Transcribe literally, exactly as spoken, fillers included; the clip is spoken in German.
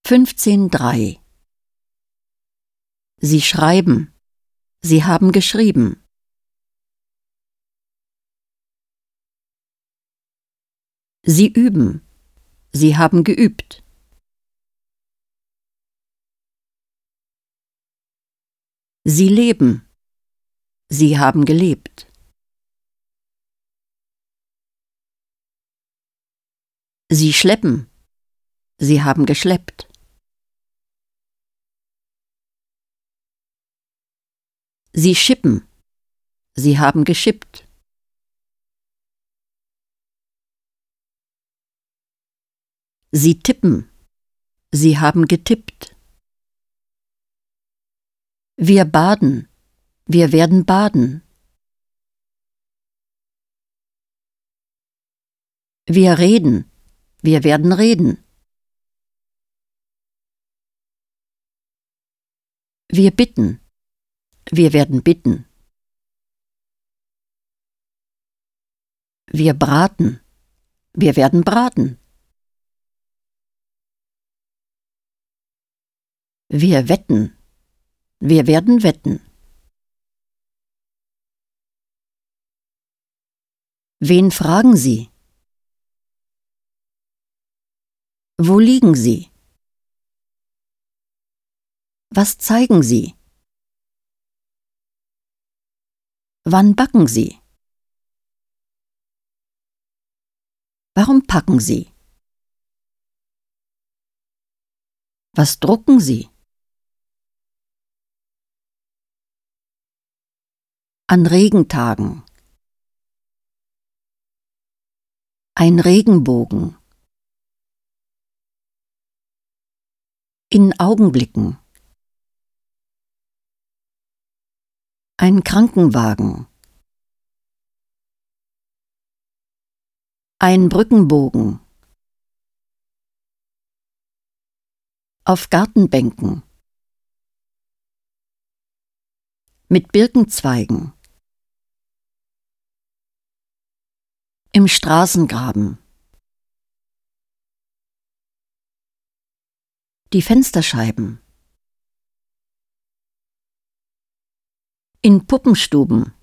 fünfzehn drei. Sie schreiben. Sie haben geschrieben. Sie üben. Sie haben geübt. Sie leben. Sie haben gelebt. Sie schleppen. Sie haben geschleppt. Sie schippen. Sie haben geschippt. Sie tippen. Sie haben getippt. Wir baden. Wir werden baden. Wir reden. Wir werden reden. Wir bitten. Wir werden bitten. Wir braten. Wir werden braten. Wir wetten. Wir werden wetten. Wen fragen Sie? Wo liegen Sie? Was zeigen Sie? Wann backen Sie? Warum packen Sie? Was drucken Sie? An Regentagen. Ein Regenbogen. In Augenblicken. Ein Krankenwagen. Ein Brückenbogen. Auf Gartenbänken. Mit Birkenzweigen. Im Straßengraben. Die Fensterscheiben. In Puppenstuben.